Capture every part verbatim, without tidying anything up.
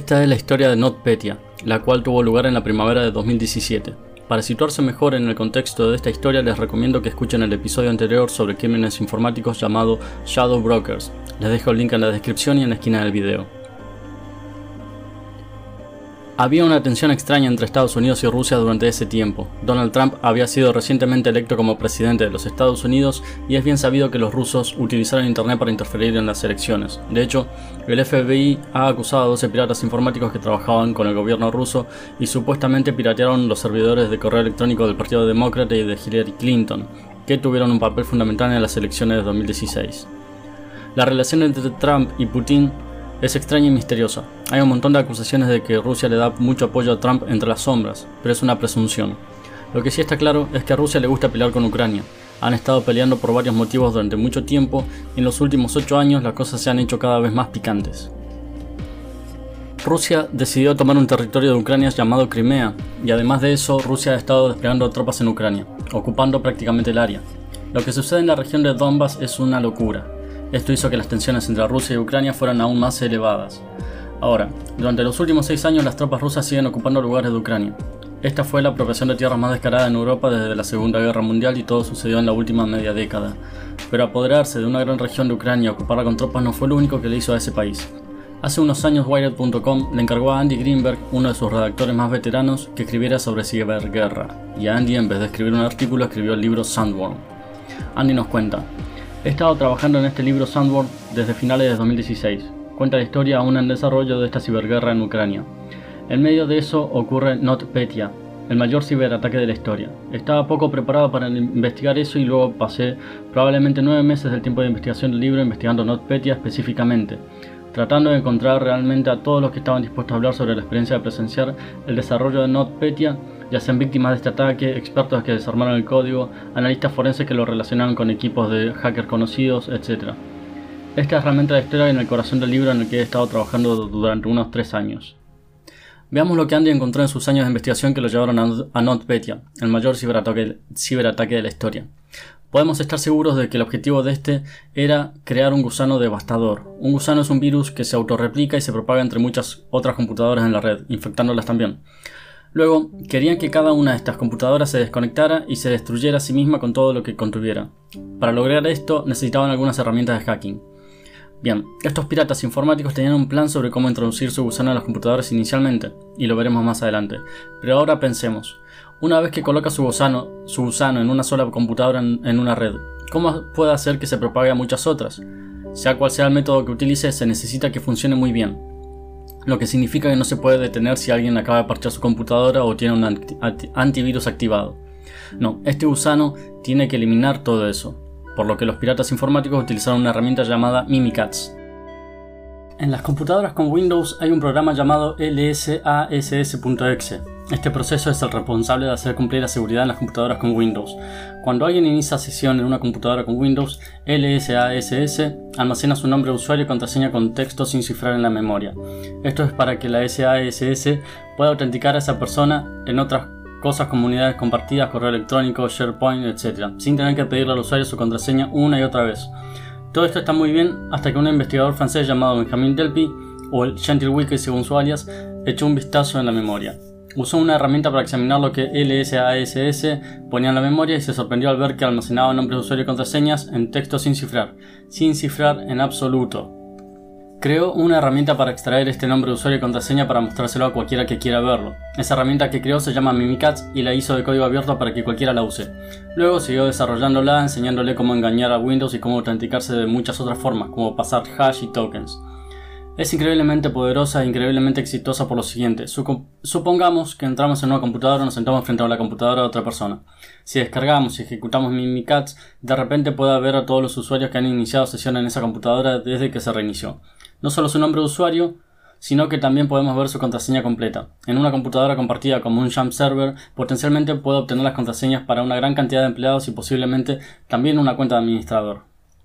Esta es la historia de NotPetya, la cual tuvo lugar en la primavera de dos mil diecisiete. Para situarse mejor en el contexto de esta historia, les recomiendo que escuchen el episodio anterior sobre crímenes informáticos llamado Shadow Brokers. Les dejo el link en la descripción y en la esquina del video. Había una tensión extraña entre Estados Unidos y Rusia durante ese tiempo. Donald Trump había sido recientemente electo como presidente de los Estados Unidos y es bien sabido que los rusos utilizaron internet para interferir en las elecciones. De hecho, el F B I ha acusado a doce piratas informáticos que trabajaban con el gobierno ruso y supuestamente piratearon los servidores de correo electrónico del Partido Demócrata y de Hillary Clinton, que tuvieron un papel fundamental en las elecciones de dos mil dieciséis. La relación entre Trump y Putin es extraña y misteriosa. Hay un montón de acusaciones de que Rusia le da mucho apoyo a Trump entre las sombras, pero es una presunción. Lo que sí está claro es que a Rusia le gusta pelear con Ucrania. Han estado peleando por varios motivos durante mucho tiempo y en los últimos ocho años las cosas se han hecho cada vez más picantes. Rusia decidió tomar un territorio de Ucrania llamado Crimea, y además de eso Rusia ha estado desplegando tropas en Ucrania, ocupando prácticamente el área. Lo que sucede en la región de Donbass es una locura. Esto hizo que las tensiones entre Rusia y Ucrania fueran aún más elevadas. Ahora, durante los últimos seis años las tropas rusas siguen ocupando lugares de Ucrania. Esta fue la apropiación de tierras más descarada en Europa desde la Segunda Guerra Mundial y todo sucedió en la última media década. Pero apoderarse de una gran región de Ucrania y ocuparla con tropas no fue lo único que le hizo a ese país. Hace unos años Wired punto com le encargó a Andy Greenberg, uno de sus redactores más veteranos, que escribiera sobre ciberguerra. Y Andy, en vez de escribir un artículo, escribió el libro Sandworm. Andy nos cuenta: he estado trabajando en este libro Sandworm desde finales de dos mil dieciséis. Cuenta la historia aún en desarrollo de esta ciberguerra en Ucrania. En medio de eso ocurre NotPetya, el mayor ciberataque de la historia. Estaba poco preparado para investigar eso y luego pasé probablemente nueve meses del tiempo de investigación del libro investigando NotPetya específicamente, tratando de encontrar realmente a todos los que estaban dispuestos a hablar sobre la experiencia de presenciar el desarrollo de NotPetya, ya sean víctimas de este ataque, expertos que desarmaron el código, analistas forenses que lo relacionaron con equipos de hackers conocidos, etcétera. Esta es realmente la historia en el corazón del libro en el que he estado trabajando durante unos tres años. Veamos lo que Andy encontró en sus años de investigación que lo llevaron a, a NotPetya, el mayor ciberataque, ciberataque de la historia. Podemos estar seguros de que el objetivo de este era crear un gusano devastador. Un gusano es un virus que se autorreplica y se propaga entre muchas otras computadoras en la red, infectándolas también. Luego, querían que cada una de estas computadoras se desconectara y se destruyera a sí misma con todo lo que contuviera. Para lograr esto, necesitaban algunas herramientas de hacking. Bien, estos piratas informáticos tenían un plan sobre cómo introducir su gusano en las computadoras inicialmente, y lo veremos más adelante. Pero ahora pensemos, una vez que coloca su gusano, su gusano en una sola computadora en, en una red, ¿cómo puede hacer que se propague a muchas otras? Sea cual sea el método que utilice, se necesita que funcione muy bien. Lo que significa que no se puede detener si alguien acaba de parchar su computadora o tiene un anti antivirus activado. No, este gusano tiene que eliminar todo eso, por lo que los piratas informáticos utilizaron una herramienta llamada Mimikatz. En las computadoras con Windows hay un programa llamado L S A S S punto E X E. Este proceso es el responsable de hacer cumplir la seguridad en las computadoras con Windows. Cuando alguien inicia sesión en una computadora con Windows, L S A S S almacena su nombre de usuario y contraseña con texto sin cifrar en la memoria. Esto es para que la S A S S pueda autenticar a esa persona en otras cosas como unidades compartidas, correo electrónico, SharePoint, etcétera, sin tener que pedirle al usuario su contraseña una y otra vez. Todo esto está muy bien hasta que un investigador francés llamado Benjamin Delpy, o el Gentilwiki según su alias, echó un vistazo en la memoria. Usó una herramienta para examinar lo que L S A S S ponía en la memoria y se sorprendió al ver que almacenaba nombres de usuario y contraseñas en texto sin cifrar, sin cifrar en absoluto. Creó una herramienta para extraer este nombre de usuario y contraseña para mostrárselo a cualquiera que quiera verlo. Esa herramienta que creó se llama Mimikatz y la hizo de código abierto para que cualquiera la use. Luego siguió desarrollándola, enseñándole cómo engañar a Windows y cómo autenticarse de muchas otras formas, como pasar hash y tokens. Es increíblemente poderosa e increíblemente exitosa por lo siguiente. Supongamos que entramos en una computadora y nos sentamos frente a la computadora de otra persona. Si descargamos y ejecutamos Mimikatz, de repente puede ver a todos los usuarios que han iniciado sesión en esa computadora desde que se reinició. No solo su nombre de usuario, sino que también podemos ver su contraseña completa. En una computadora compartida como un jump server, potencialmente puede obtener las contraseñas para una gran cantidad de empleados y posiblemente también una cuenta de administrador.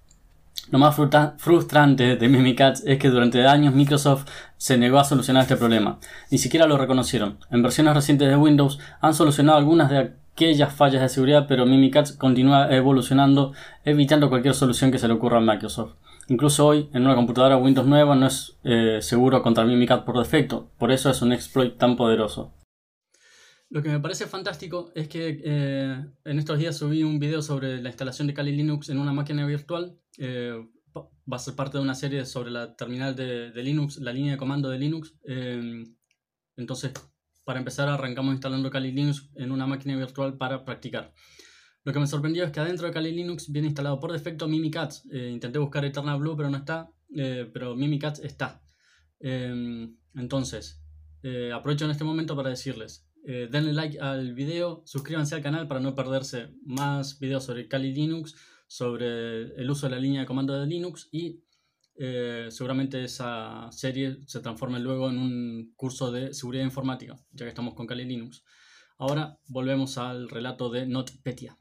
Lo más frustrante de Mimikatz es que durante años Microsoft se negó a solucionar este problema. Ni siquiera lo reconocieron. En versiones recientes de Windows han solucionado algunas de aquellas fallas de seguridad, pero Mimikatz continúa evolucionando, evitando cualquier solución que se le ocurra a Microsoft. Incluso hoy, en una computadora Windows nueva no es eh, seguro contra Mimikatz por defecto, por eso es un exploit tan poderoso. Lo que me parece fantástico es que eh, en estos días subí un video sobre la instalación de Kali Linux en una máquina virtual. Eh, va a ser parte de una serie sobre la terminal de, de Linux, la línea de comando de Linux. Eh, entonces, para empezar, arrancamos instalando Kali Linux en una máquina virtual para practicar. Lo que me sorprendió es que adentro de Kali Linux viene instalado por defecto Mimikatz. Eh, intenté buscar Eternal Blue, pero no está, eh, pero Mimikatz está. Eh, entonces, eh, aprovecho en este momento para decirles, eh, denle like al video, suscríbanse al canal para no perderse más videos sobre Kali Linux, sobre el uso de la línea de comando de Linux y eh, seguramente esa serie se transforme luego en un curso de seguridad informática, ya que estamos con Kali Linux. Ahora volvemos al relato de NotPetya.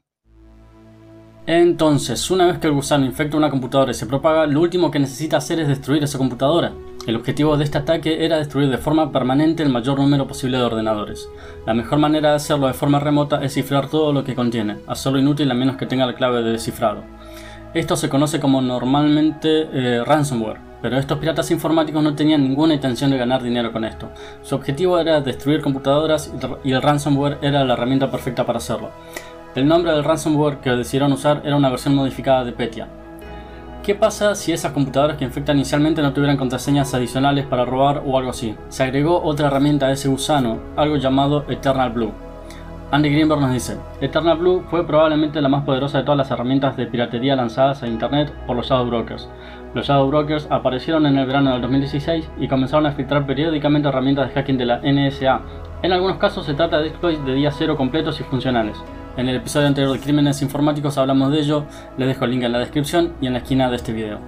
Entonces, una vez que el gusano infecta una computadora y se propaga, lo último que necesita hacer es destruir esa computadora. El objetivo de este ataque era destruir de forma permanente el mayor número posible de ordenadores. La mejor manera de hacerlo de forma remota es cifrar todo lo que contiene, hacerlo inútil a menos que tenga la clave de descifrado. Esto se conoce como normalmente eh, ransomware, pero estos piratas informáticos no tenían ninguna intención de ganar dinero con esto. Su objetivo era destruir computadoras y el ransomware era la herramienta perfecta para hacerlo. El nombre del ransomware que decidieron usar era una versión modificada de Petya. ¿Qué pasa si esas computadoras que infectan inicialmente no tuvieran contraseñas adicionales para robar o algo así? Se agregó otra herramienta a ese gusano, algo llamado Eternal Blue. Andy Greenberg nos dice, Eternal Blue fue probablemente la más poderosa de todas las herramientas de piratería lanzadas a internet por los Shadow Brokers. Los Shadow Brokers aparecieron en el verano del dos mil dieciséis y comenzaron a filtrar periódicamente herramientas de hacking de la N S A. En algunos casos se trata de exploits de día cero completos y funcionales. En el episodio anterior de Crímenes Informáticos hablamos de ello, les dejo el link en la descripción y en la esquina de este video.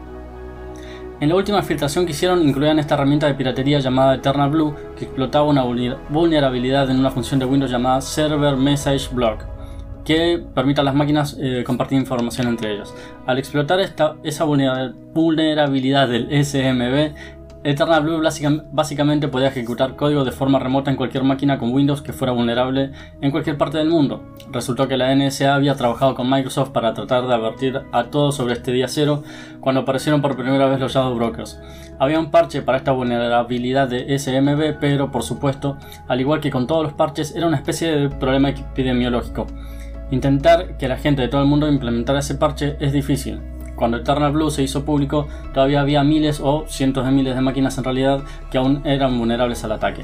En la última filtración que hicieron incluían esta herramienta de piratería llamada Eternal Blue que explotaba una vulnerabilidad en una función de Windows llamada Server Message Block que permite a las máquinas eh, compartir información entre ellas. Al explotar esta, esa vulnerabilidad del S M B, Eternal Blue básicamente podía ejecutar código de forma remota en cualquier máquina con Windows que fuera vulnerable en cualquier parte del mundo. Resultó que la N S A había trabajado con Microsoft para tratar de advertir a todos sobre este día cero cuando aparecieron por primera vez los Shadow Brokers. Había un parche para esta vulnerabilidad de S M B, pero por supuesto, al igual que con todos los parches, era una especie de problema epidemiológico. Intentar que la gente de todo el mundo implementara ese parche es difícil. Cuando Eternal Blue se hizo público, todavía había miles o cientos de miles de máquinas en realidad que aún eran vulnerables al ataque.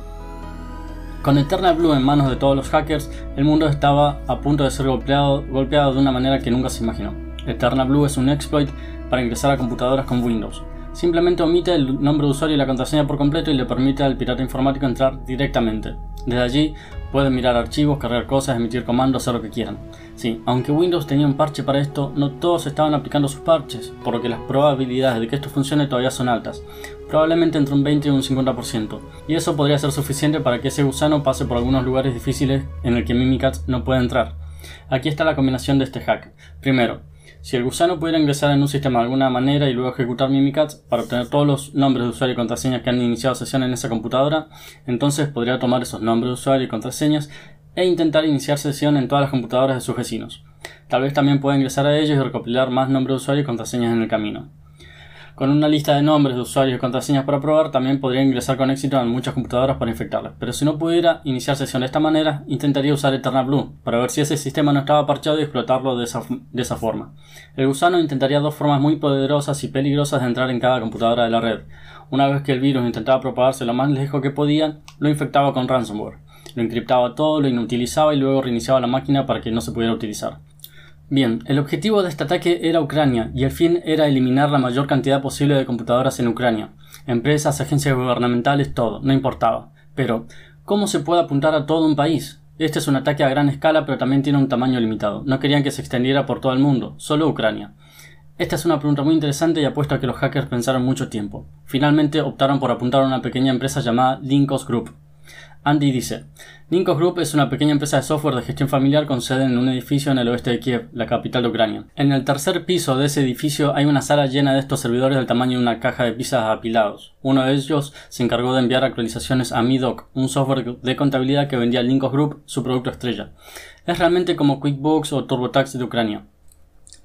Con Eternal Blue en manos de todos los hackers, el mundo estaba a punto de ser golpeado, golpeado de una manera que nunca se imaginó. Eternal Blue es un exploit para ingresar a computadoras con Windows. Simplemente omite el nombre de usuario y la contraseña por completo y le permite al pirata informático entrar directamente. Desde allí pueden mirar archivos, cargar cosas, emitir comandos, hacer lo que quieran. Sí, aunque Windows tenía un parche para esto, no todos estaban aplicando sus parches, por lo que las probabilidades de que esto funcione todavía son altas, probablemente entre un veinte y un cincuenta por ciento, y eso podría ser suficiente para que ese gusano pase por algunos lugares difíciles en el que Mimikatz no puede entrar. Aquí está la combinación de este hack. Primero, si el gusano pudiera ingresar en un sistema de alguna manera y luego ejecutar Mimikatz para obtener todos los nombres de usuario y contraseñas que han iniciado sesión en esa computadora, entonces podría tomar esos nombres de usuario y contraseñas e intentar iniciar sesión en todas las computadoras de sus vecinos. Tal vez también pueda ingresar a ellos y recopilar más nombres de usuario y contraseñas en el camino. Con una lista de nombres de usuarios y contraseñas para probar, también podría ingresar con éxito en muchas computadoras para infectarlas. Pero si no pudiera iniciar sesión de esta manera, intentaría usar Eternal Blue para ver si ese sistema no estaba parchado y explotarlo de esa, de esa forma. El gusano intentaría dos formas muy poderosas y peligrosas de entrar en cada computadora de la red. Una vez que el virus intentaba propagarse lo más lejos que podía, lo infectaba con ransomware. Lo encriptaba todo, lo inutilizaba y luego reiniciaba la máquina para que no se pudiera utilizar. Bien, el objetivo de este ataque era Ucrania y el fin era eliminar la mayor cantidad posible de computadoras en Ucrania. Empresas, agencias gubernamentales, todo, no importaba. Pero, ¿cómo se puede apuntar a todo un país? Este es un ataque a gran escala pero también tiene un tamaño limitado. No querían que se extendiera por todo el mundo, solo Ucrania. Esta es una pregunta muy interesante y apuesto a que los hackers pensaron mucho tiempo. Finalmente optaron por apuntar a una pequeña empresa llamada Linkos Group. Andy dice, Linkos Group es una pequeña empresa de software de gestión familiar con sede en un edificio en el oeste de Kiev, la capital de Ucrania. En el tercer piso de ese edificio hay una sala llena de estos servidores del tamaño de una caja de pizzas apilados. Uno de ellos se encargó de enviar actualizaciones a MiDoc, un software de contabilidad que vendía Linkos Group, su producto estrella. Es realmente como QuickBooks o TurboTax de Ucrania.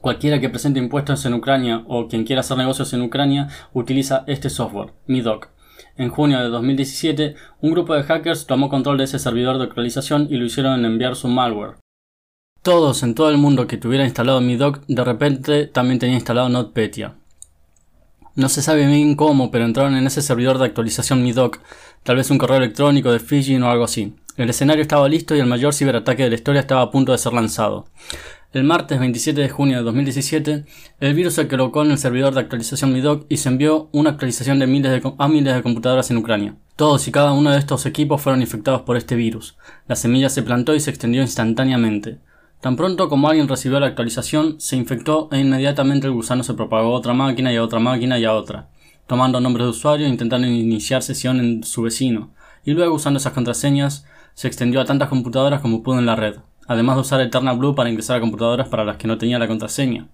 Cualquiera que presente impuestos en Ucrania o quien quiera hacer negocios en Ucrania utiliza este software, Medoc. En junio de dos mil diecisiete, un grupo de hackers tomó control de ese servidor de actualización y lo hicieron enviar su malware. Todos en todo el mundo que tuviera instalado Medoc de repente también tenía instalado NotPetya. No se sabe bien cómo, pero entraron en ese servidor de actualización Medoc, tal vez un correo electrónico de phishing o algo así. El escenario estaba listo y el mayor ciberataque de la historia estaba a punto de ser lanzado. El martes veintisiete de junio de dos mil diecisiete, el virus se colocó en el servidor de actualización Medoc y se envió una actualización de miles de a miles de computadoras en Ucrania. Todos y cada uno de estos equipos fueron infectados por este virus. La semilla se plantó y se extendió instantáneamente. Tan pronto como alguien recibió la actualización, se infectó e inmediatamente el gusano se propagó a otra máquina y a otra máquina y a otra, tomando nombres de usuario e intentando iniciar sesión en su vecino, y luego usando esas contraseñas se extendió a tantas computadoras como pudo en la red, además de usar Eternal Blue para ingresar a computadoras para las que no tenía la contraseña.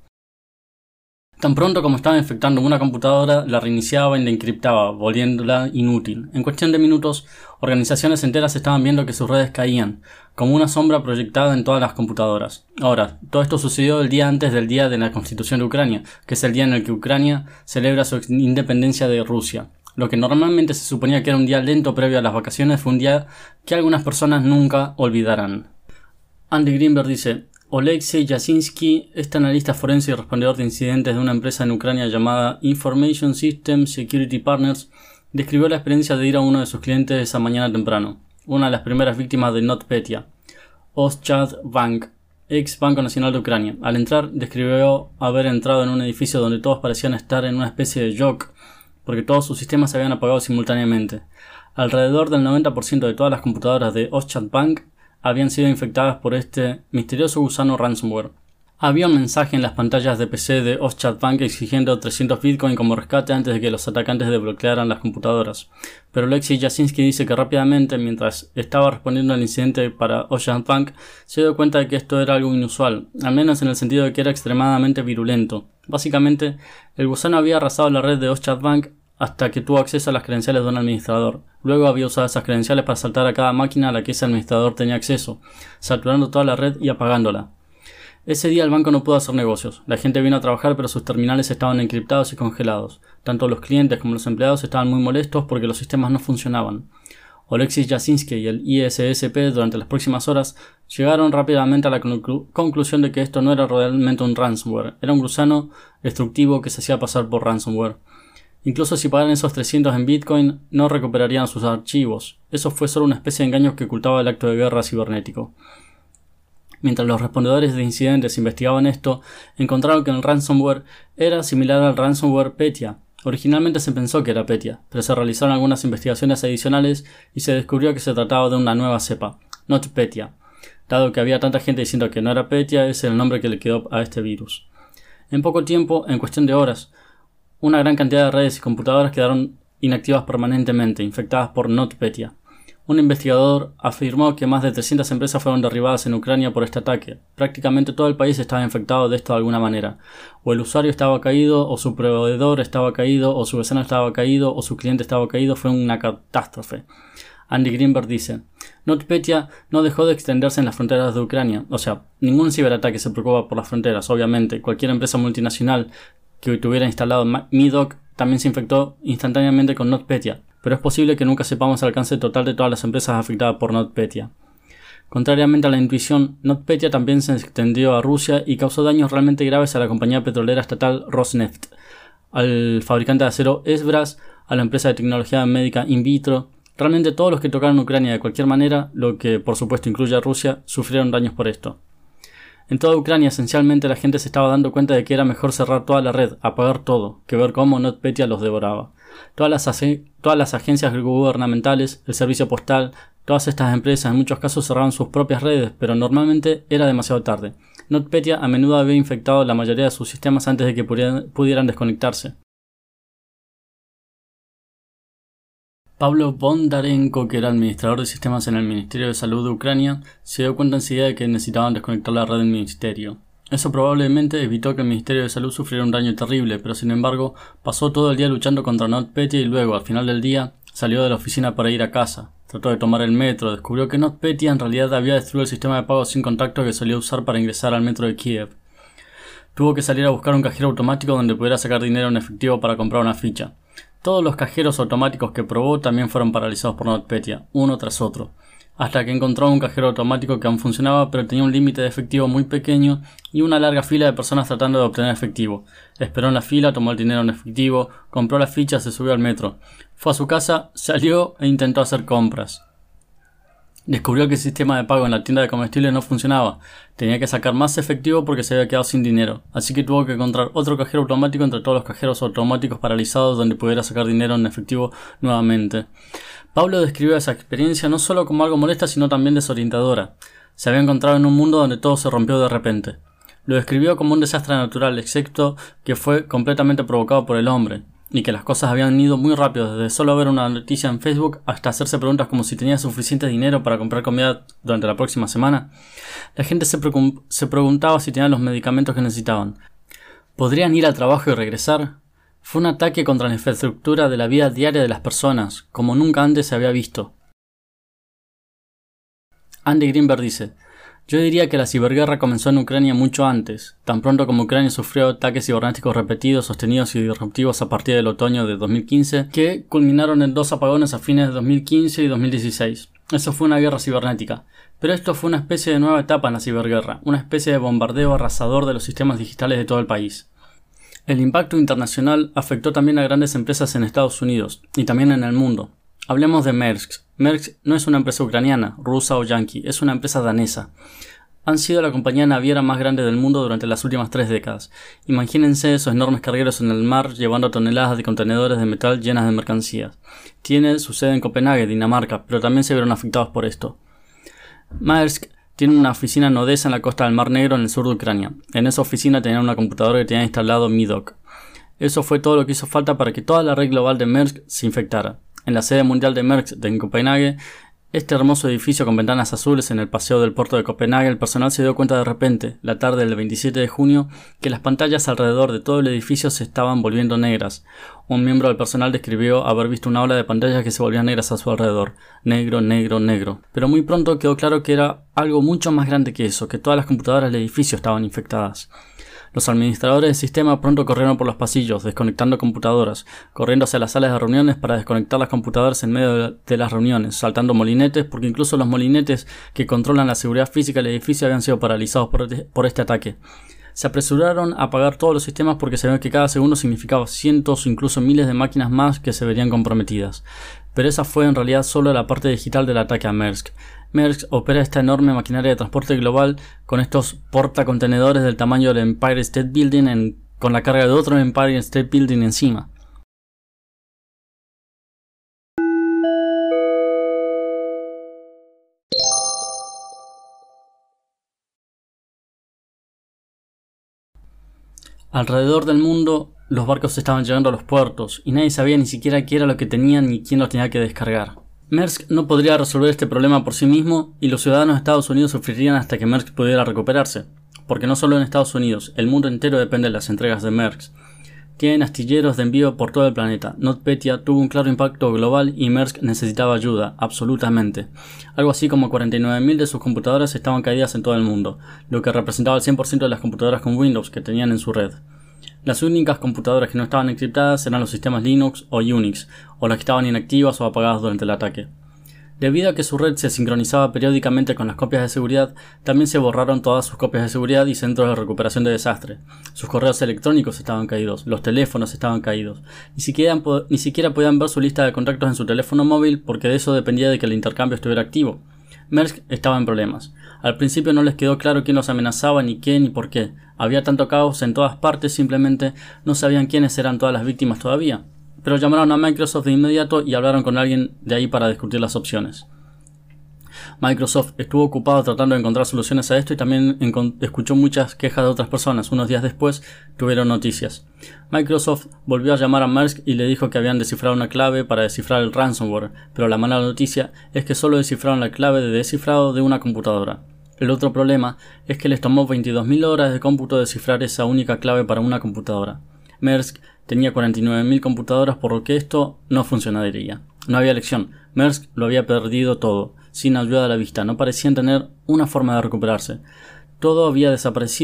Tan pronto como estaba infectando una computadora, la reiniciaba y la encriptaba, volviéndola inútil. En cuestión de minutos, organizaciones enteras estaban viendo que sus redes caían, como una sombra proyectada en todas las computadoras. Ahora, todo esto sucedió el día antes del día de la Constitución de Ucrania, que es el día en el que Ucrania celebra su independencia de Rusia. Lo que normalmente se suponía que era un día lento previo a las vacaciones fue un día que algunas personas nunca olvidarán. Andy Greenberg dice: Oleksiy Yasinski, este analista forense y respondedor de incidentes de una empresa en Ucrania llamada Information System Security Partners, describió la experiencia de ir a uno de sus clientes esa mañana temprano, una de las primeras víctimas de NotPetya, Oschadbank, ex Banco Nacional de Ucrania. Al entrar, describió haber entrado en un edificio donde todos parecían estar en una especie de shock, porque todos sus sistemas se habían apagado simultáneamente. Alrededor del noventa por ciento de todas las computadoras de Oschadbank habían sido infectadas por este misterioso gusano ransomware. Había un mensaje en las pantallas de P C de Oschadbank exigiendo trescientos bitcoin como rescate antes de que los atacantes desbloquearan las computadoras. Pero Oleksiy Yasinski dice que rápidamente, mientras estaba respondiendo al incidente para Oschadbank, se dio cuenta de que esto era algo inusual, al menos en el sentido de que era extremadamente virulento. Básicamente, el gusano había arrasado la red de Oschadbank hasta que tuvo acceso a las credenciales de un administrador. Luego había usado esas credenciales para saltar a cada máquina a la que ese administrador tenía acceso, saturando toda la red y apagándola. Ese día el banco no pudo hacer negocios. La gente vino a trabajar, pero sus terminales estaban encriptados y congelados. Tanto los clientes como los empleados estaban muy molestos porque los sistemas no funcionaban. Oleksiy Yasinski y el I S S P durante las próximas horas llegaron rápidamente a la conclu- conclusión de que esto no era realmente un ransomware, era un gusano destructivo que se hacía pasar por ransomware. Incluso si pagaran esos trescientos en Bitcoin, no recuperarían sus archivos. Eso fue solo una especie de engaño que ocultaba el acto de guerra cibernético. Mientras los respondedores de incidentes investigaban esto, encontraron que el ransomware era similar al ransomware Petya. Originalmente se pensó que era Petya, pero se realizaron algunas investigaciones adicionales y se descubrió que se trataba de una nueva cepa, NotPetya. Dado que había tanta gente diciendo que no era Petya, ese es el nombre que le quedó a este virus. En poco tiempo, en cuestión de horas, una gran cantidad de redes y computadoras quedaron inactivas permanentemente, infectadas por NotPetya. Un investigador afirmó que más de trescientas empresas fueron derribadas en Ucrania por este ataque. Prácticamente todo el país estaba infectado de esto de alguna manera. O el usuario estaba caído, o su proveedor estaba caído, o su vecino estaba caído, o su cliente estaba caído. Fue una catástrofe. Andy Greenberg dice: NotPetya no dejó de extenderse en las fronteras de Ucrania. O sea, ningún ciberataque se preocupa por las fronteras, obviamente. Cualquier empresa multinacional que tuviera instalado Medoc también se infectó instantáneamente con NotPetya, pero es posible que nunca sepamos el alcance total de todas las empresas afectadas por NotPetya. Contrariamente a la intuición, NotPetya también se extendió a Rusia y causó daños realmente graves a la compañía petrolera estatal Rosneft, al fabricante de acero Esbras, a la empresa de tecnología médica In Vitro. Realmente todos los que tocaron Ucrania de cualquier manera, lo que por supuesto incluye a Rusia, sufrieron daños por esto. En toda Ucrania, esencialmente, la gente se estaba dando cuenta de que era mejor cerrar toda la red, apagar todo, que ver cómo NotPetya los devoraba. Todas las, todas las agencias gubernamentales, el servicio postal, todas estas empresas en muchos casos cerraron sus propias redes, pero normalmente era demasiado tarde. NotPetya a menudo había infectado la mayoría de sus sistemas antes de que pudieran, pudieran desconectarse. Pablo Bondarenko, que era administrador de sistemas en el Ministerio de Salud de Ucrania, se dio cuenta enseguida de que necesitaban desconectar la red del ministerio. Eso probablemente evitó que el Ministerio de Salud sufriera un daño terrible, pero sin embargo pasó todo el día luchando contra NotPetya y luego, al final del día, salió de la oficina para ir a casa. Trató de tomar el metro, descubrió que NotPetya en realidad había destruido el sistema de pago sin contacto que solía usar para ingresar al metro de Kiev. Tuvo que salir a buscar un cajero automático donde pudiera sacar dinero en efectivo para comprar una ficha. Todos los cajeros automáticos que probó también fueron paralizados por NotPetya, uno tras otro, hasta que encontró un cajero automático que aún funcionaba, pero tenía un límite de efectivo muy pequeño y una larga fila de personas tratando de obtener efectivo. Esperó en la fila, tomó el dinero en efectivo, compró la ficha, se subió al metro. Fue a su casa, salió e intentó hacer compras. Descubrió que el sistema de pago en la tienda de comestibles no funcionaba. Tenía que sacar más efectivo porque se había quedado sin dinero, así que tuvo que encontrar otro cajero automático entre todos los cajeros automáticos paralizados donde pudiera sacar dinero en efectivo nuevamente. Pablo describió esa experiencia no solo como algo molesta, sino también desorientadora. Se había encontrado en un mundo donde todo se rompió de repente. Lo describió como un desastre natural, excepto que fue completamente provocado por el hombre, y que las cosas habían ido muy rápido, desde solo ver una noticia en Facebook hasta hacerse preguntas como si tenía suficiente dinero para comprar comida durante la próxima semana. La gente se, se preguntaba si tenían los medicamentos que necesitaban. ¿Podrían ir al trabajo y regresar? Fue un ataque contra la infraestructura de la vida diaria de las personas, como nunca antes se había visto. Andy Greenberg dice: yo diría que la ciberguerra comenzó en Ucrania mucho antes, tan pronto como Ucrania sufrió ataques cibernéticos repetidos, sostenidos y disruptivos a partir del otoño de dos mil quince, que culminaron en dos apagones a fines de dos mil quince y dos mil dieciséis. Eso fue una guerra cibernética, pero esto fue una especie de nueva etapa en la ciberguerra, una especie de bombardeo arrasador de los sistemas digitales de todo el país. El impacto internacional afectó también a grandes empresas en Estados Unidos, y también en el mundo. Hablemos de Maersk. Maersk no es una empresa ucraniana, rusa o yanqui, es una empresa danesa. Han sido la compañía naviera más grande del mundo durante las últimas tres décadas. Imagínense esos enormes cargueros en el mar llevando toneladas de contenedores de metal llenas de mercancías. Tiene su sede en Copenhague, Dinamarca, pero también se vieron afectados por esto. Maersk tiene una oficina en Odessa en la costa del Mar Negro en el sur de Ucrania. En esa oficina tenían una computadora que tenía instalado Medoc. Eso fue todo lo que hizo falta para que toda la red global de Maersk se infectara. En la sede mundial de Maersk de Copenhague, este hermoso edificio con ventanas azules en el paseo del puerto de Copenhague, el personal se dio cuenta de repente, la tarde del veintisiete de junio, que las pantallas alrededor de todo el edificio se estaban volviendo negras. Un miembro del personal describió haber visto una ola de pantallas que se volvían negras a su alrededor. Negro, negro, negro. Pero muy pronto quedó claro que era algo mucho más grande que eso, que todas las computadoras del edificio estaban infectadas. Los administradores del sistema pronto corrieron por los pasillos, desconectando computadoras, corriendo hacia las salas de reuniones para desconectar las computadoras en medio de las reuniones, saltando molinetes, porque incluso los molinetes que controlan la seguridad física del edificio habían sido paralizados por este ataque. Se apresuraron a apagar todos los sistemas porque sabían que cada segundo significaba cientos o incluso miles de máquinas más que se verían comprometidas. Pero esa fue en realidad solo la parte digital del ataque a Maersk. Maersk opera esta enorme maquinaria de transporte global con estos portacontenedores del tamaño del Empire State Building en, con la carga de otro Empire State Building encima. Alrededor del mundo, los barcos estaban llegando a los puertos y nadie sabía ni siquiera qué era lo que tenían ni quién los tenía que descargar. Maersk no podría resolver este problema por sí mismo y los ciudadanos de Estados Unidos sufrirían hasta que Maersk pudiera recuperarse. Porque no solo en Estados Unidos, el mundo entero depende de las entregas de Maersk. Tienen astilleros de envío por todo el planeta. NotPetya tuvo un claro impacto global y Maersk necesitaba ayuda, absolutamente. Algo así como cuarenta y nueve mil de sus computadoras estaban caídas en todo el mundo, lo que representaba el cien por ciento de las computadoras con Windows que tenían en su red. Las únicas computadoras que no estaban encriptadas eran los sistemas Linux o Unix, o las que estaban inactivas o apagadas durante el ataque. Debido a que su red se sincronizaba periódicamente con las copias de seguridad, también se borraron todas sus copias de seguridad y centros de recuperación de desastre. Sus correos electrónicos estaban caídos, los teléfonos estaban caídos. Ni siquiera, ni siquiera podían ver su lista de contactos en su teléfono móvil porque de eso dependía de que el intercambio estuviera activo. Maersk estaba en problemas. Al principio no les quedó claro quién los amenazaba, ni qué, ni por qué. Había tanto caos en todas partes, simplemente no sabían quiénes eran todas las víctimas todavía. Pero llamaron a Microsoft de inmediato y hablaron con alguien de ahí para discutir las opciones. Microsoft estuvo ocupado tratando de encontrar soluciones a esto y también escuchó muchas quejas de otras personas. Unos días después tuvieron noticias. Microsoft volvió a llamar a Maersk y le dijo que habían descifrado una clave para descifrar el ransomware, pero la mala noticia es que solo descifraron la clave de descifrado de una computadora. El otro problema es que les tomó veintidós mil horas de cómputo descifrar esa única clave para una computadora. Maersk tenía cuarenta y nueve mil computadoras, por lo que esto no funcionaría. No había elección. Maersk lo había perdido todo, sin ayuda a la vista. No parecían tener una forma de recuperarse. Todo había desaparecido.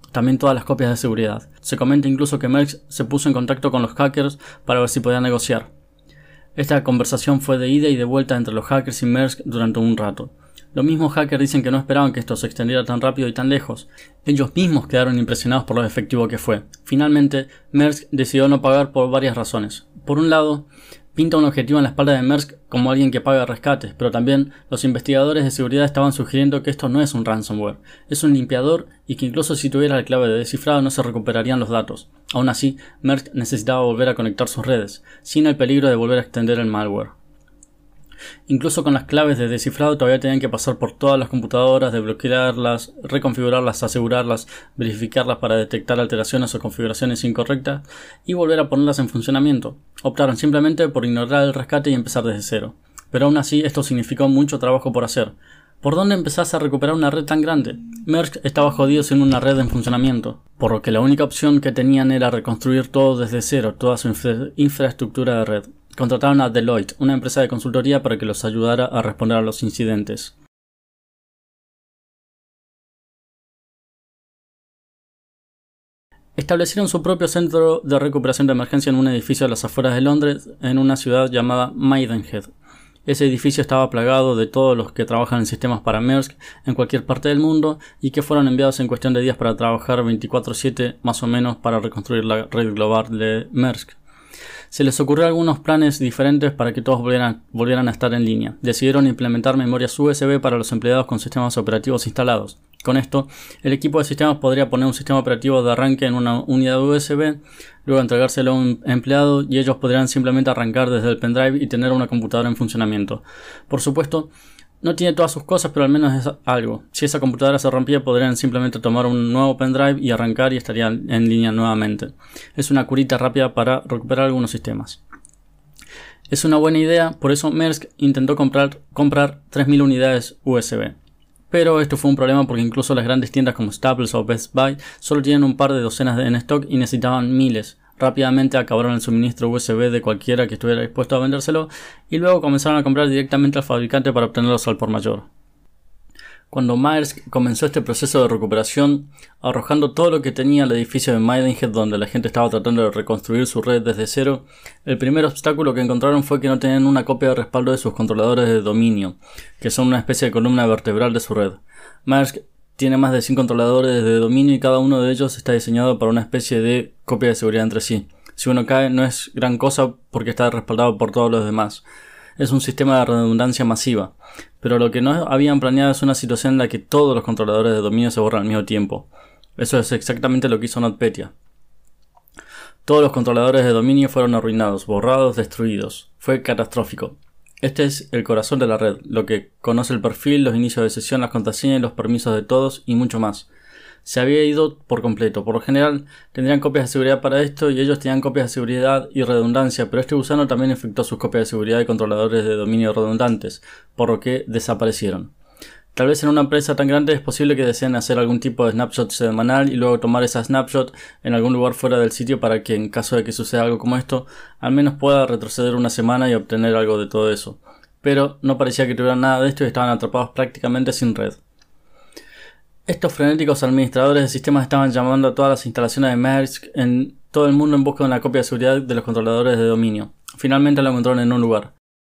también todas las copias de seguridad. Se comenta incluso que Maersk se puso en contacto con los hackers para ver si podía negociar. Esta conversación fue de ida y de vuelta entre los hackers y Maersk durante un rato. Los mismos hackers dicen que no esperaban que esto se extendiera tan rápido y tan lejos. Ellos mismos quedaron impresionados por lo efectivo que fue. Finalmente, Maersk decidió no pagar por varias razones. Por un lado, pinta un objetivo en la espalda de Maersk como alguien que paga rescates, pero también los investigadores de seguridad estaban sugiriendo que esto no es un ransomware, es un limpiador y que incluso si tuviera la clave de descifrado no se recuperarían los datos. Aún así, Maersk necesitaba volver a conectar sus redes, sin el peligro de volver a extender el malware. Incluso con las claves de descifrado todavía tenían que pasar por todas las computadoras, desbloquearlas, reconfigurarlas, asegurarlas, verificarlas para detectar alteraciones o configuraciones incorrectas y volver a ponerlas en funcionamiento. Optaron simplemente por ignorar el rescate y empezar desde cero. Pero aún así esto significó mucho trabajo por hacer. ¿Por dónde empezás a recuperar una red tan grande? Maersk estaba jodido sin una red en funcionamiento, por lo que la única opción que tenían era reconstruir todo desde cero, toda su infra- infraestructura de red. Contrataron a Deloitte, una empresa de consultoría, para que los ayudara a responder a los incidentes. Establecieron su propio centro de recuperación de emergencia en un edificio a las afueras de Londres, en una ciudad llamada Maidenhead. Ese edificio estaba plagado de todos los que trabajan en sistemas para Maersk en cualquier parte del mundo y que fueron enviados en cuestión de días para trabajar veinticuatro siete más o menos para reconstruir la red global de Maersk. Se les ocurrió algunos planes diferentes para que todos volvieran, volvieran a estar en línea. Decidieron implementar memorias U S B para los empleados con sistemas operativos instalados. Con esto, el equipo de sistemas podría poner un sistema operativo de arranque en una unidad U S B, luego entregárselo a un empleado y ellos podrían simplemente arrancar desde el pendrive y tener una computadora en funcionamiento. Por supuesto, no tiene todas sus cosas, pero al menos es algo. Si esa computadora se rompía, podrían simplemente tomar un nuevo pendrive y arrancar y estarían en línea nuevamente. Es una curita rápida para recuperar algunos sistemas. Es una buena idea, por eso Maersk intentó comprar, comprar tres mil unidades U S B. Pero esto fue un problema porque incluso las grandes tiendas como Staples o Best Buy solo tienen un par de docenas en stock y necesitaban miles. Rápidamente acabaron el suministro U S B de cualquiera que estuviera dispuesto a vendérselo y luego comenzaron a comprar directamente al fabricante para obtenerlos al por mayor. Cuando Maersk comenzó este proceso de recuperación, arrojando todo lo que tenía el edificio de Maidenhead donde la gente estaba tratando de reconstruir su red desde cero, el primer obstáculo que encontraron fue que no tenían una copia de respaldo de sus controladores de dominio, que son una especie de columna vertebral de su red. Maersk tiene más de cien controladores de dominio y cada uno de ellos está diseñado para una especie de copia de seguridad entre sí. Si uno cae no es gran cosa porque está respaldado por todos los demás. Es un sistema de redundancia masiva. Pero lo que no habían planeado es una situación en la que todos los controladores de dominio se borran al mismo tiempo. Eso es exactamente lo que hizo NotPetya. Todos los controladores de dominio fueron arruinados, borrados, destruidos. Fue catastrófico. Este es el corazón de la red, lo que conoce el perfil, los inicios de sesión, las contraseñas y los permisos de todos y mucho más. Se había ido por completo. Por lo general tendrían copias de seguridad para esto y ellos tenían copias de seguridad y redundancia, pero este gusano también infectó sus copias de seguridad y controladores de dominio redundantes, por lo que desaparecieron. Tal vez en una empresa tan grande es posible que deseen hacer algún tipo de snapshot semanal y luego tomar esa snapshot en algún lugar fuera del sitio para que en caso de que suceda algo como esto, al menos pueda retroceder una semana y obtener algo de todo eso. Pero no parecía que tuvieran nada de esto y estaban atrapados prácticamente sin red. Estos frenéticos administradores de sistemas estaban llamando a todas las instalaciones de Maersk en todo el mundo en busca de una copia de seguridad de los controladores de dominio. Finalmente lo encontraron en un lugar.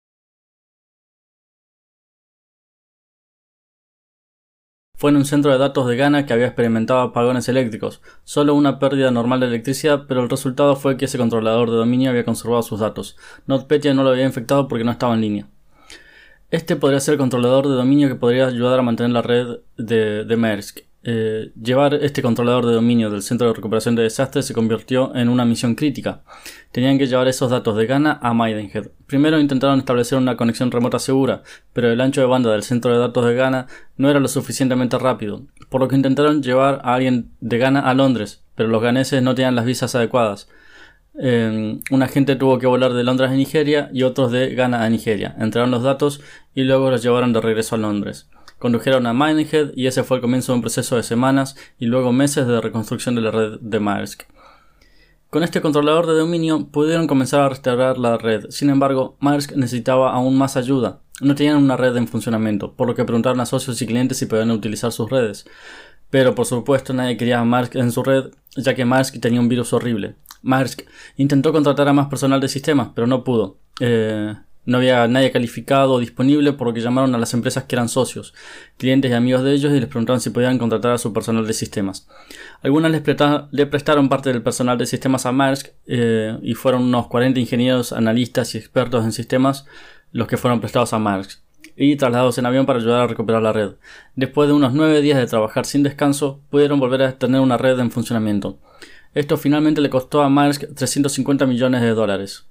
Fue en un centro de datos de Ghana que había experimentado apagones eléctricos, solo una pérdida normal de electricidad, pero el resultado fue que ese controlador de dominio había conservado sus datos. NotPetya no lo había infectado porque no estaba en línea. Este podría ser el controlador de dominio que podría ayudar a mantener la red de, de Maersk. Eh, llevar este controlador de dominio del Centro de Recuperación de Desastres se convirtió en una misión crítica. Tenían que llevar esos datos de Ghana a Maidenhead. Primero intentaron establecer una conexión remota segura, pero el ancho de banda del Centro de Datos de Ghana no era lo suficientemente rápido, por lo que intentaron llevar a alguien de Ghana a Londres, pero los ganeses no tenían las visas adecuadas. Eh, un agente tuvo que volar de Londres a Nigeria y otros de Ghana a Nigeria. Entregaron los datos y luego los llevaron de regreso a Londres. Condujeron a Maidenhead y ese fue el comienzo de un proceso de semanas y luego meses de reconstrucción de la red de Maersk. Con este controlador de dominio pudieron comenzar a restaurar la red. Sin embargo, Maersk necesitaba aún más ayuda. No tenían una red en funcionamiento, por lo que preguntaron a socios y clientes si podían utilizar sus redes. Pero por supuesto nadie quería a Maersk en su red, ya que Maersk tenía un virus horrible. Maersk intentó contratar a más personal de sistemas, pero no pudo. Eh, no había nadie calificado o disponible, por lo que llamaron a las empresas que eran socios, clientes y amigos de ellos, y les preguntaron si podían contratar a su personal de sistemas. Algunas les presta- le prestaron parte del personal de sistemas a Maersk, eh, y fueron unos cuarenta ingenieros, analistas y expertos en sistemas los que fueron prestados a Maersk y trasladados en avión para ayudar a recuperar la red. Después de unos nueve días de trabajar sin descanso, pudieron volver a tener una red en funcionamiento. Esto finalmente le costó a Maersk trescientos cincuenta millones de dólares.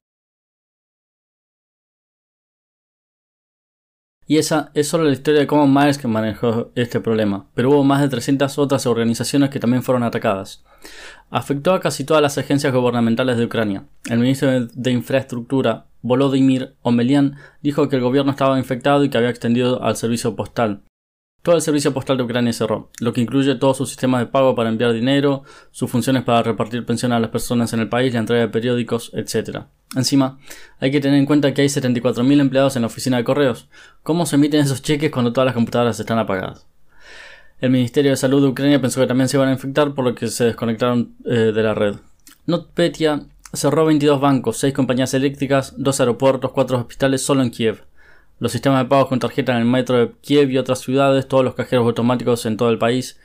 Y esa es solo la historia de cómo Maersk manejó este problema, pero hubo más de trescientas otras organizaciones que también fueron atacadas. Afectó a casi todas las agencias gubernamentales de Ucrania. El ministro de Infraestructura, Volodymyr Omelian, dijo que el gobierno estaba infectado y que había extendido al servicio postal. Todo el servicio postal de Ucrania cerró, lo que incluye todos sus sistemas de pago para enviar dinero, sus funciones para repartir pensiones a las personas en el país, la entrega de periódicos, etcétera. Encima, hay que tener en cuenta que hay setenta y cuatro mil empleados en la oficina de correos. ¿Cómo se emiten esos cheques cuando todas las computadoras están apagadas? El Ministerio de Salud de Ucrania pensó que también se iban a infectar, por lo que se desconectaron eh, de la red. NotPetya cerró veintidós bancos, seis compañías eléctricas, dos aeropuertos, cuatro hospitales solo en Kiev. Los sistemas de pagos con tarjeta en el metro de Kiev y otras ciudades, todos los cajeros automáticos en todo el país.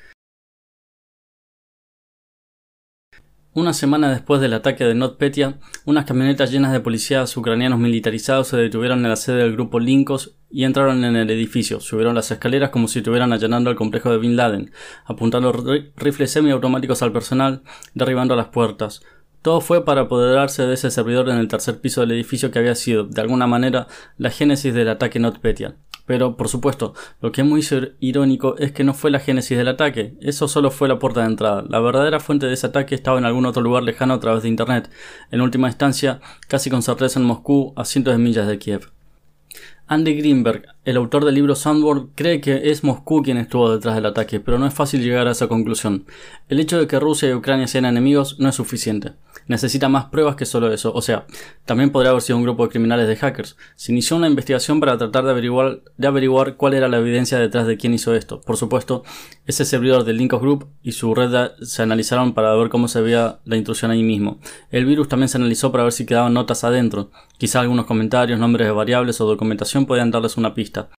Una semana después del ataque de NotPetya, unas camionetas llenas de policías ucranianos militarizados se detuvieron en la sede del grupo Linkos y entraron en el edificio. Subieron las escaleras como si estuvieran allanando el complejo de Bin Laden, apuntando rifles semiautomáticos al personal, derribando las puertas. Todo fue para apoderarse de ese servidor en el tercer piso del edificio que había sido, de alguna manera, la génesis del ataque NotPetya. Pero, por supuesto, lo que es muy irónico es que no fue la génesis del ataque, eso solo fue la puerta de entrada. La verdadera fuente de ese ataque estaba en algún otro lugar lejano a través de internet, en última instancia, casi con certeza en Moscú, a cientos de millas de Kiev. Andy Greenberg, el autor del libro Sandworm, cree que es Moscú quien estuvo detrás del ataque, pero no es fácil llegar a esa conclusión. El hecho de que Rusia y Ucrania sean enemigos no es suficiente. Necesita más pruebas que solo eso. O sea, también podría haber sido un grupo de criminales de hackers. Se inició una investigación para tratar de averiguar, de averiguar cuál era la evidencia detrás de quién hizo esto. Por supuesto, ese servidor del Linkos Group y su red se analizaron para ver cómo se veía la intrusión ahí mismo. El virus también se analizó para ver si quedaban notas adentro. Quizá algunos comentarios, nombres de variables o documentación podían darles una pista.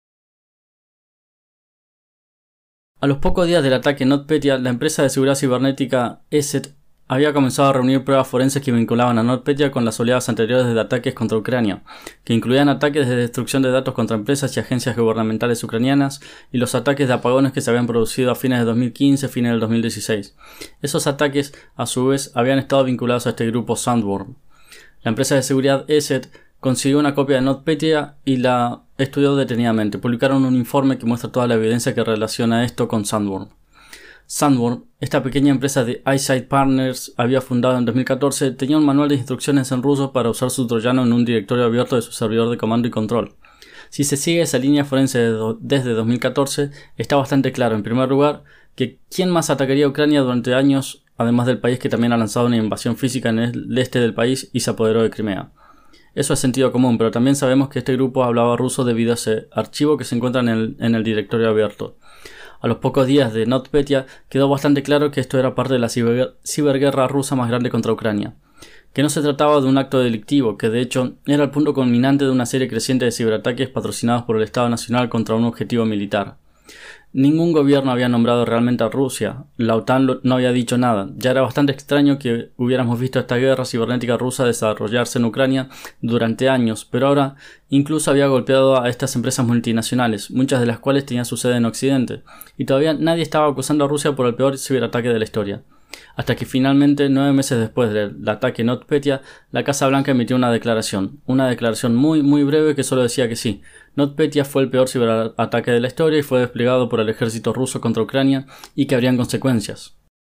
A los pocos días del ataque en NotPetya, la empresa de seguridad cibernética E S E T había comenzado a reunir pruebas forenses que vinculaban a NotPetya con las oleadas anteriores de ataques contra Ucrania, que incluían ataques de destrucción de datos contra empresas y agencias gubernamentales ucranianas y los ataques de apagones que se habían producido a fines de dos mil quince, fines del dos mil dieciséis. Esos ataques, a su vez, habían estado vinculados a este grupo Sandworm. La empresa de seguridad E S E T consiguió una copia de NotPetya y la estudió detenidamente. Publicaron un informe que muestra toda la evidencia que relaciona esto con Sandworm. Sandworm, esta pequeña empresa de Eyesight Partners, había fundado en dos mil catorce, tenía un manual de instrucciones en ruso para usar su troyano en un directorio abierto de su servidor de comando y control. Si se sigue esa línea forense desde dos mil catorce, está bastante claro, en primer lugar, que quién más atacaría a Ucrania durante años, además del país que también ha lanzado una invasión física en el este del país y se apoderó de Crimea. Eso es sentido común, pero también sabemos que este grupo hablaba ruso debido a ese archivo que se encuentra en el, en el directorio abierto. A los pocos días de NotPetya quedó bastante claro que esto era parte de la ciber, ciberguerra rusa más grande contra Ucrania. Que no se trataba de un acto delictivo, que de hecho era el punto culminante de una serie creciente de ciberataques patrocinados por el Estado Nacional contra un objetivo militar. Ningún gobierno había nombrado realmente a Rusia, la OTAN no había dicho nada, ya era bastante extraño que hubiéramos visto esta guerra cibernética rusa desarrollarse en Ucrania durante años, pero ahora incluso había golpeado a estas empresas multinacionales, muchas de las cuales tenían su sede en Occidente, y todavía nadie estaba acusando a Rusia por el peor ciberataque de la historia. Hasta que finalmente, nueve meses después del ataque en NotPetya, la Casa Blanca emitió una declaración. Una declaración muy muy breve que solo decía que sí, NotPetya fue el peor ciberataque de la historia y fue desplegado por el ejército ruso contra Ucrania y que habrían consecuencias.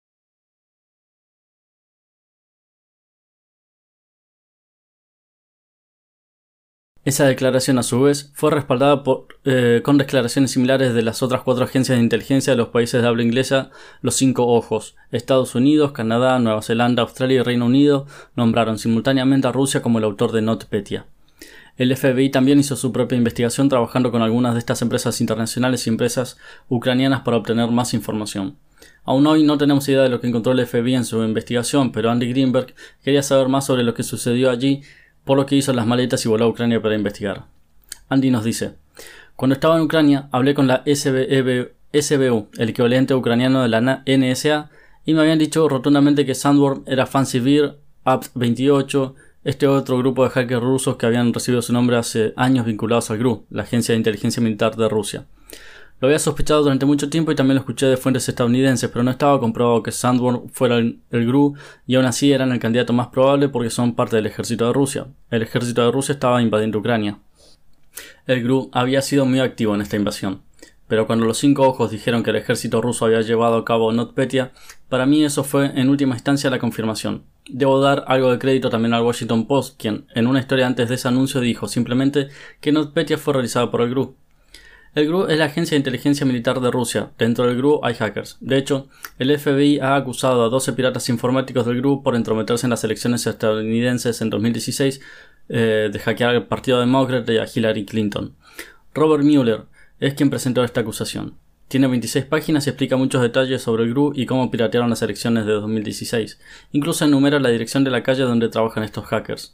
Esa declaración, a su vez, fue respaldada por, eh, con declaraciones similares de las otras cuatro agencias de inteligencia de los países de habla inglesa, los cinco ojos. Estados Unidos, Canadá, Nueva Zelanda, Australia y Reino Unido nombraron simultáneamente a Rusia como el autor de NotPetya. El F B I también hizo su propia investigación trabajando con algunas de estas empresas internacionales y empresas ucranianas para obtener más información. Aún hoy no tenemos idea de lo que encontró el F B I en su investigación, pero Andy Greenberg quería saber más sobre lo que sucedió allí, por lo que hizo las maletas y voló a Ucrania para investigar. Andy nos dice: cuando estaba en Ucrania, hablé con la S B U, el equivalente ucraniano de la N S A, y me habían dicho rotundamente que Sandworm era Fancy Bear, Apt veintiocho, este otro grupo de hackers rusos que habían recibido su nombre hace años vinculados al G R U, la Agencia de Inteligencia Militar de Rusia. Lo había sospechado durante mucho tiempo y también lo escuché de fuentes estadounidenses, pero no estaba comprobado que Sandworm fuera el, el G R U, y aún así eran el candidato más probable porque son parte del ejército de Rusia. El ejército de Rusia estaba invadiendo Ucrania. El G R U había sido muy activo en esta invasión, pero cuando los cinco ojos dijeron que el ejército ruso había llevado a cabo NotPetya, para mí eso fue en última instancia la confirmación. Debo dar algo de crédito también al Washington Post, quien en una historia antes de ese anuncio dijo simplemente que NotPetya fue realizado por el G R U. El G R U es la agencia de inteligencia militar de Rusia. Dentro del G R U hay hackers. De hecho, el F B I ha acusado a doce piratas informáticos del G R U por entrometerse en las elecciones estadounidenses en dos mil dieciséis, eh, de hackear el Partido Demócrata y a Hillary Clinton. Robert Mueller es quien presentó esta acusación. Tiene veintiséis páginas y explica muchos detalles sobre el G R U y cómo piratearon las elecciones de dos mil dieciséis. Incluso enumera la dirección de la calle donde trabajan estos hackers.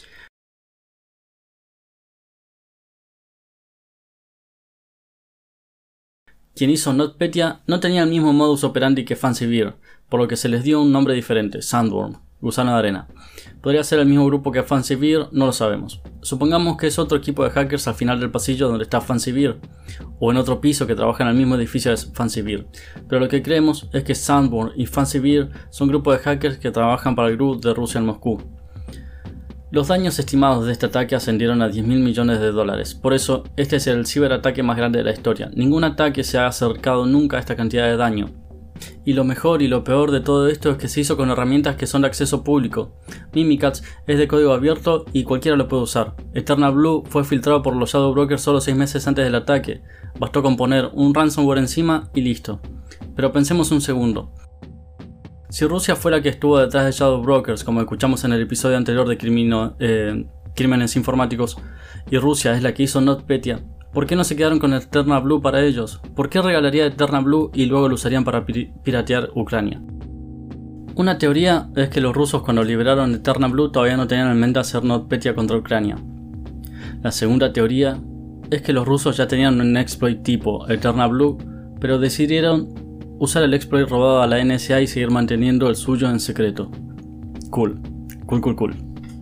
Quien hizo NotPetya no tenía el mismo modus operandi que Fancy Bear, por lo que se les dio un nombre diferente, Sandworm, gusano de arena. ¿Podría ser el mismo grupo que Fancy Bear? No lo sabemos. Supongamos que es otro equipo de hackers al final del pasillo donde está Fancy Bear, o en otro piso que trabaja en el mismo edificio de Fancy Bear. Pero lo que creemos es que Sandworm y Fancy Bear son grupos de hackers que trabajan para el G R U de Rusia en Moscú. Los daños estimados de este ataque ascendieron a diez mil millones de dólares. Por eso, este es el ciberataque más grande de la historia. Ningún ataque se ha acercado nunca a esta cantidad de daño. Y lo mejor y lo peor de todo esto es que se hizo con herramientas que son de acceso público. Mimikatz es de código abierto y cualquiera lo puede usar. Eternal Blue fue filtrado por los Shadow Brokers solo seis meses antes del ataque. Bastó con poner un ransomware encima y listo. Pero pensemos un segundo. Si Rusia fue la que estuvo detrás de Shadow Brokers, como escuchamos en el episodio anterior de Crimino, eh, Crímenes Informáticos, y Rusia es la que hizo NotPetya, ¿por qué no se quedaron con Eternal Blue para ellos? ¿Por qué regalaría Eternal Blue y luego lo usarían para pir piratear Ucrania? Una teoría es que los rusos, cuando liberaron Eternal Blue, todavía no tenían en mente hacer NotPetya contra Ucrania. La segunda teoría es que los rusos ya tenían un exploit tipo Eternal Blue, pero decidieron usar el exploit robado a la N S A y seguir manteniendo el suyo en secreto. Cool, cool, cool, cool.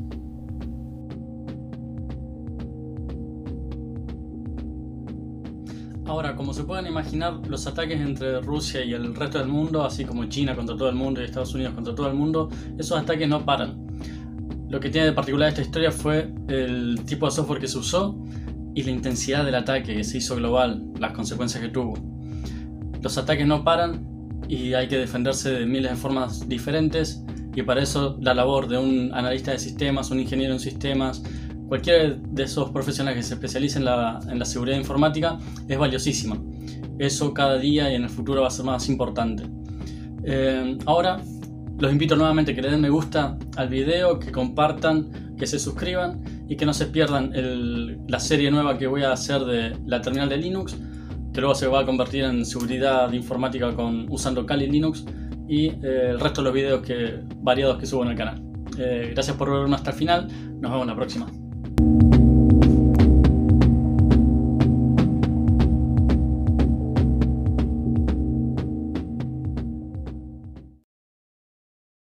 Ahora, como se pueden imaginar, los ataques entre Rusia y el resto del mundo, así como China contra todo el mundo y Estados Unidos contra todo el mundo, esos ataques no paran. Lo que tiene de particular esta historia fue el tipo de software que se usó y la intensidad del ataque que se hizo global, las consecuencias que tuvo. Los ataques no paran y hay que defenderse de miles de formas diferentes, y para eso la labor de un analista de sistemas, un ingeniero en sistemas, cualquiera de esos profesionales que se especialicen en la, en la seguridad informática es valiosísima. Eso cada día y en el futuro va a ser más importante. Eh, ahora los invito nuevamente a que le den me gusta al video, que compartan, que se suscriban y que no se pierdan el, la serie nueva que voy a hacer de la terminal de Linux, que luego se va a convertir en seguridad informática con, usando Kali Linux, y eh, el resto de los videos que, variados que subo en el canal. Eh, gracias por verme hasta el final, nos vemos en la próxima.